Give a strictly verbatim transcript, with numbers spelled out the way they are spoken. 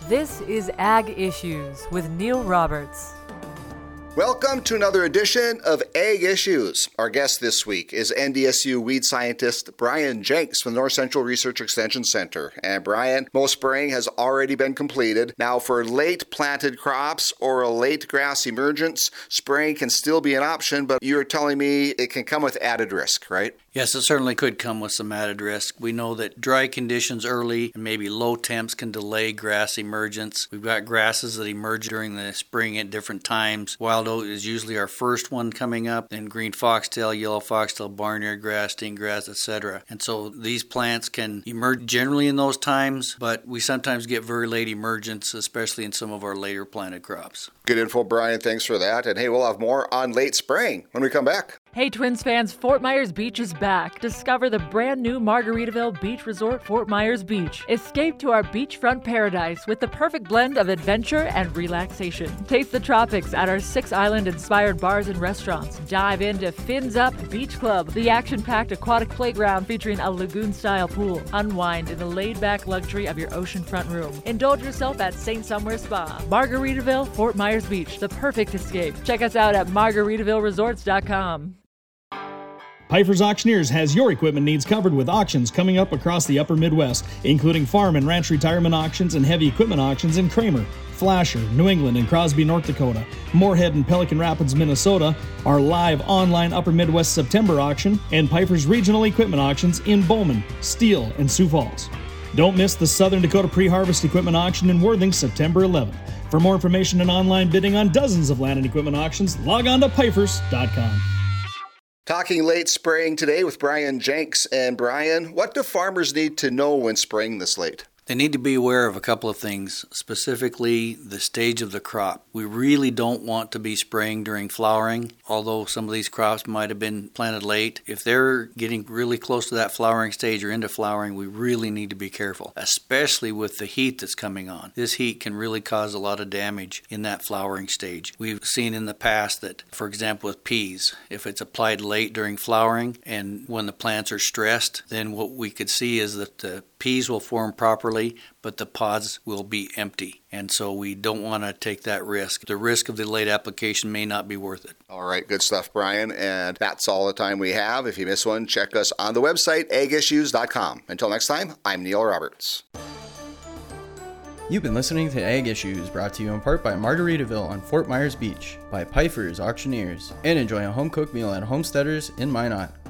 This is Ag Issues with Neil Roberts. Welcome to another edition of Ag Issues. Our guest this week is N D S U weed scientist Brian Jenks from the North Central Research Extension Center. And Brian, most spraying has already been completed. Now for late planted crops or a late grass emergence, spraying can still be an option, but you're telling me it can come with added risk, right? Yes, it certainly could come with some added risk. We know that dry conditions early and maybe low temps can delay grass emergence. We've got grasses that emerge during the spring at different times. Wild oat is usually our first one coming up, then green foxtail, yellow foxtail, barnyard grass, sting grass, et cetera. And so these plants can emerge generally in those times, but we sometimes get very late emergence, especially in some of our later planted crops. Good info, Brian. Thanks for that. And hey, we'll have more on late spraying when we come back. Hey Twins fans, Fort Myers Beach is back. Discover the brand new Margaritaville Beach Resort, Fort Myers Beach. Escape to our beachfront paradise with the perfect blend of adventure and relaxation. Taste the tropics at our six island-inspired bars and restaurants. Dive into Fins Up Beach Club, the action-packed aquatic playground featuring a lagoon-style pool. Unwind in the laid-back luxury of your oceanfront room. Indulge yourself at Saint Somewhere Spa. Margaritaville, Fort Myers Beach, the perfect escape. Check us out at margaritaville resorts dot com. Pifer's Auctioneers has your equipment needs covered with auctions coming up across the upper Midwest, including farm and ranch retirement auctions and heavy equipment auctions in Kramer, Flasher, New England, and Crosby, North Dakota. Moorhead and Pelican Rapids, Minnesota, our live online Upper Midwest September auction, and Pifer's regional equipment auctions in Bowman, Steele, and Sioux Falls. Don't miss the Southern Dakota Pre-Harvest Equipment Auction in Worthing, September eleventh. For more information and online bidding on dozens of land and equipment auctions, log on to pifers dot com. Talking late spraying today with Brian Jenks. And Brian, what do farmers need to know when spraying this late? They need to be aware of a couple of things, specifically the stage of the crop. We really don't want to be spraying during flowering, although some of these crops might have been planted late. If they're getting really close to that flowering stage or into flowering, we really need to be careful, especially with the heat that's coming on. This heat can really cause a lot of damage in that flowering stage. We've seen in the past that, for example, with peas, if it's applied late during flowering and when the plants are stressed, then what we could see is that the peas will form properly, but the pods will be empty. And so we don't want to take that risk. The risk of the late application may not be worth it. All right, good stuff, Brian. And that's all the time we have. If you miss one, check us on the website, ag issues dot com. Until next time, I'm Neil Roberts. You've been listening to Ag Issues, brought to you in part by Margaritaville on Fort Myers Beach, by Pifer's Auctioneers, and enjoy a home-cooked meal at Homesteaders in Minot.